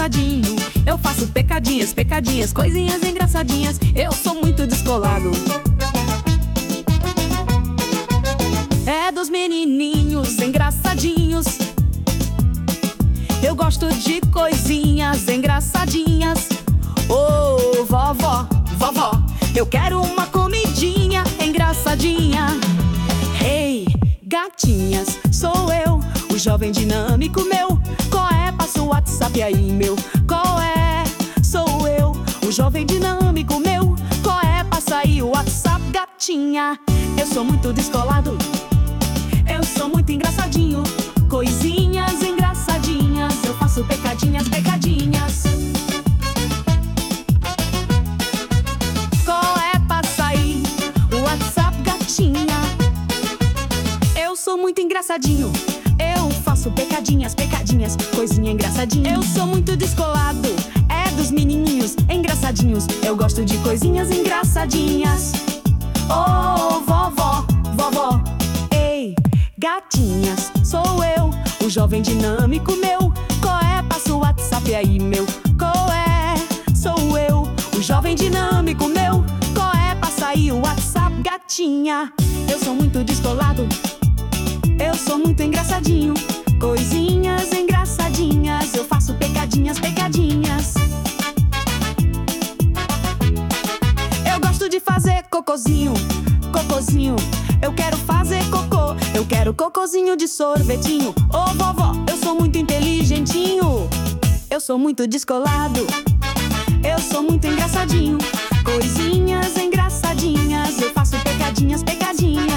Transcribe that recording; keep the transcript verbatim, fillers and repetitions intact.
engraçadinho. Eu faço pecadinhas, pecadinhas, coisinhas engraçadinhas. Eu sou muito descolado. É dos menininhos engraçadinhos. Eu gosto de coisinhas engraçadinhas. Oh, vovó, vovó, eu quero uma comidinha engraçadinha. Hey, gatinhas, sou eu, o jovem dinâmico meu. Qual é? Passa o WhatsApp aí, meu. Qual é? Sou eu, o jovem dinâmico meu. Qual é? Passa aí o WhatsApp, gatinha. Eu sou muito descolado. Eu sou muito engraçadinho. Coisinhas engraçadinhas. Eu faço pecadinhas, pecadinhas. Qual é? Passa aí o WhatsApp, gatinha. Eu sou muito engraçadinho. Eu faço pecadinhas, pecadinhas, coisinha engraçadinha. Eu sou muito descolado. É dos menininhos engraçadinhos. Eu gosto de coisinhas engraçadinhas. Oh, vovó, vovó, ei, gatinhas, sou eu, o jovem dinâmico meu. Qual é? Passa o WhatsApp aí, meu. Qual é? Sou eu, o jovem dinâmico meu. Qual é? Passa aí o WhatsApp, gatinha. Eu sou muito descolado. Eu sou muito engraçadinho. Coisinhas engraçadinhas. Eu faço pecadinhas, pecadinhas. Eu gosto de fazer cocozinho, cocozinho. Eu quero fazer cocô. Eu quero cocozinho de sorvetinho. Ô, vovó, eu sou muito inteligentinho. Eu sou muito descolado. Eu sou muito engraçadinho. Coisinhas engraçadinhas. Eu faço pecadinhas, pecadinhas.